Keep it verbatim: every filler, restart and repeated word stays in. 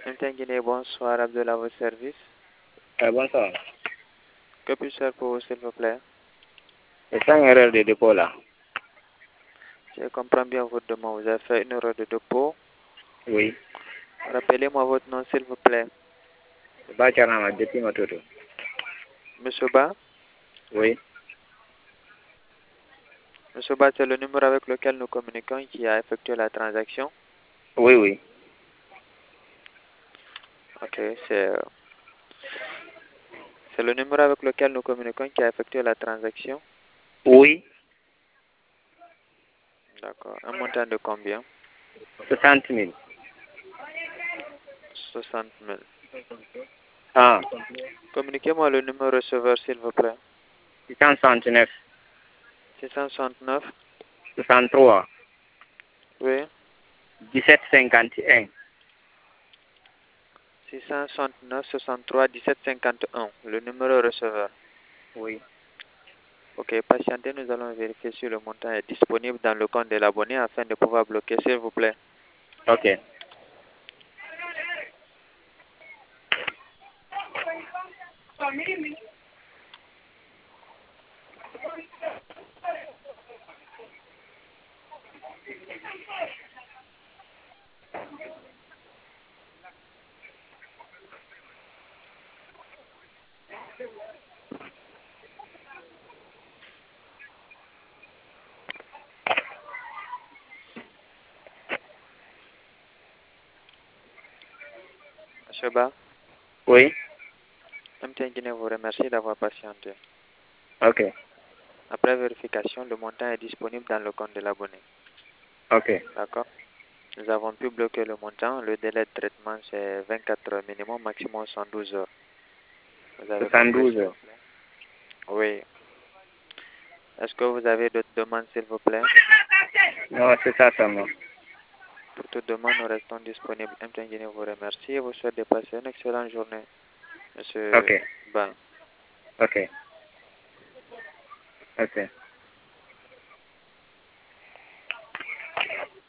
M T Guinée, bonsoir, Abdel à votre service. Euh, bonsoir. Que puis-je faire pour vous, s'il vous plaît? C'est ça une erreur de dépôt là. Je comprends bien votre demande. Vous avez fait une erreur de dépôt. Oui. Rappelez-moi votre nom, s'il vous plaît. Bacharama depuis Matoto. Monsieur Ba? Oui. Monsieur Ba, c'est le numéro avec lequel nous communiquons qui a effectué la transaction? Oui, oui. Ok, c'est... euh, C'est le numéro avec lequel nous communiquons qui a effectué la transaction? Oui. D'accord. Un montant de combien? soixante mille. soixante mille. Ah. Communiquez-moi le numéro receveur, s'il vous plaît. six cent soixante-neuf. six cent soixante-neuf. soixante-trois. Oui. dix-sept cinquante et un. six cent soixante-neuf, soixante-trois, dix-sept, cinquante et un. Le numéro receveur. Oui. Ok, patientez, nous allons vérifier si le montant est disponible dans le compte de l'abonné afin de pouvoir bloquer, s'il vous plaît. Ok. Monsieur Ba, Oui. M T N Guinée vous remercie d'avoir patienté. Ok. Après vérification, le montant est disponible dans le compte de l'abonné. Ok. D'accord? Nous avons pu bloquer le montant. Le délai de traitement, c'est vingt-quatre heures minimum, maximum cent douze heures. Vous avez compris, soixante-douze s'il heures. vous plaît? Oui. Est-ce que vous avez d'autres demandes, s'il vous plaît? Non, c'est ça seulement. Pour toute demande, nous restons disponibles. M T N Guinée vous remercie et vous souhaite de passer une excellente journée, Monsieur Ok. Ba. Ok. Ok.